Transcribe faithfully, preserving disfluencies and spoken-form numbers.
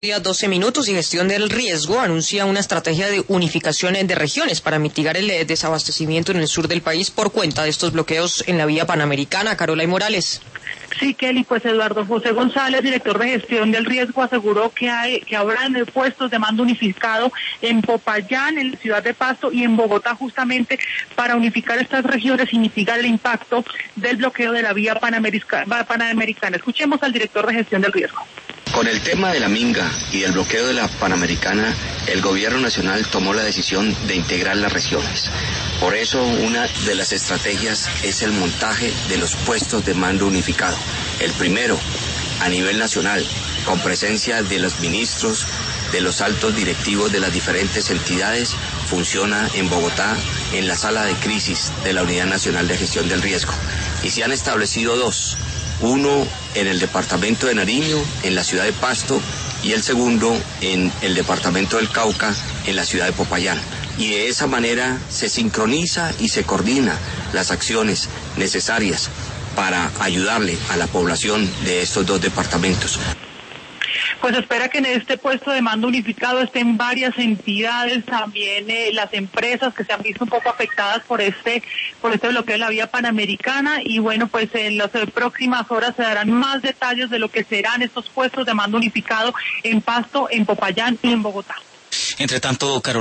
doce minutos y gestión del riesgo anuncia una estrategia de unificación de regiones para mitigar el desabastecimiento en el sur del país por cuenta de estos bloqueos en la vía panamericana. Caroline Morales. Sí, Kelly, pues Eduardo José González, director de gestión del riesgo, aseguró que hay que habrán puestos de mando unificado en Popayán, en la ciudad de Pasto y en Bogotá, justamente para unificar estas regiones y mitigar el impacto del bloqueo de la vía panamericana. panamericana. Escuchemos al director de gestión del riesgo. Con el tema de la minga y el bloqueo de la Panamericana, el gobierno nacional tomó la decisión de integrar las regiones. Por eso, una de las estrategias es el montaje de los puestos de mando unificado. El primero, a nivel nacional, con presencia de los ministros, de los altos directivos de las diferentes entidades, funciona en Bogotá, en la sala de crisis de la Unidad Nacional de Gestión del Riesgo. Y se han establecido dos. Uno en el departamento de Nariño, en la ciudad de Pasto, y el segundo en el departamento del Cauca, en la ciudad de Popayán. Y de esa manera se sincroniza y se coordina las acciones necesarias para ayudarle a la población de estos dos departamentos. Pues espera que en este puesto de mando unificado estén varias entidades, también eh, las empresas que se han visto un poco afectadas por este por este bloqueo de la vía panamericana, y bueno, pues en las eh, próximas horas se darán más detalles de lo que serán estos puestos de mando unificado en Pasto, en Popayán y en Bogotá. Entre tanto, Carolina.